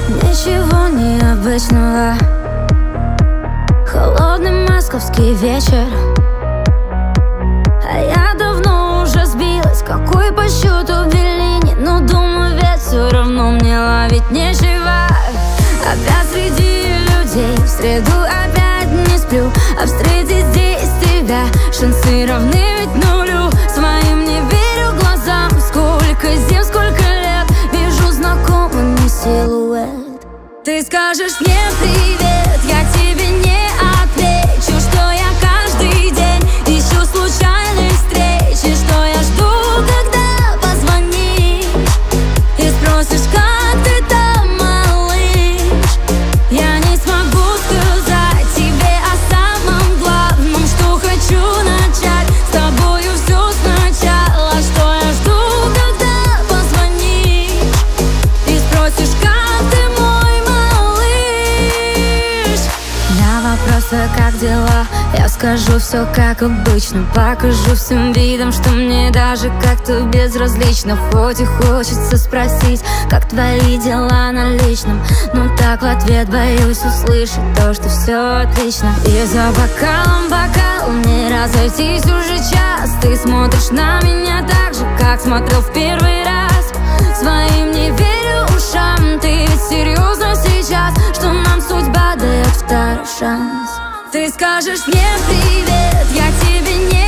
Ничего необычного. Холодный московский вечер, а я давно уже сбилась, какой по счету Беллини. Но думаю, ведь все равно мне ловить нечего. Опять среди людей, в среду опять не сплю, а встретить здесь тебя шансы равны ведь нулю. Своим не верю глазам, сколько зим, сколько лет вижу знакомый мне силуэт. Ты скажешь мне привет, я тебе не отвечу, что я каждый день ищу случайные встречи, что я жду, когда позвонишь и спросишь, как ты там, малыш. Я не смогу сказать тебе о самом главном, что хочу начать с тобою все сначала, что я жду, когда позвонишь и спросишь, как ты, мой малыш. На вопросы, как дела, я скажу все как обычно. Покажу всем видом, что мне даже как-то безразлично. Хоть и хочется спросить, как твои дела на личном, но так в ответ боюсь услышать то, что все отлично. И за бокалом бокал не разойтись уже час. Ты смотришь на меня так же, как смотрел в первый раз. Своим не верю ушам, ты ведь серьезно сейчас, что нам судьба дает второй шанс? Ты скажешь мне привет, я тебе не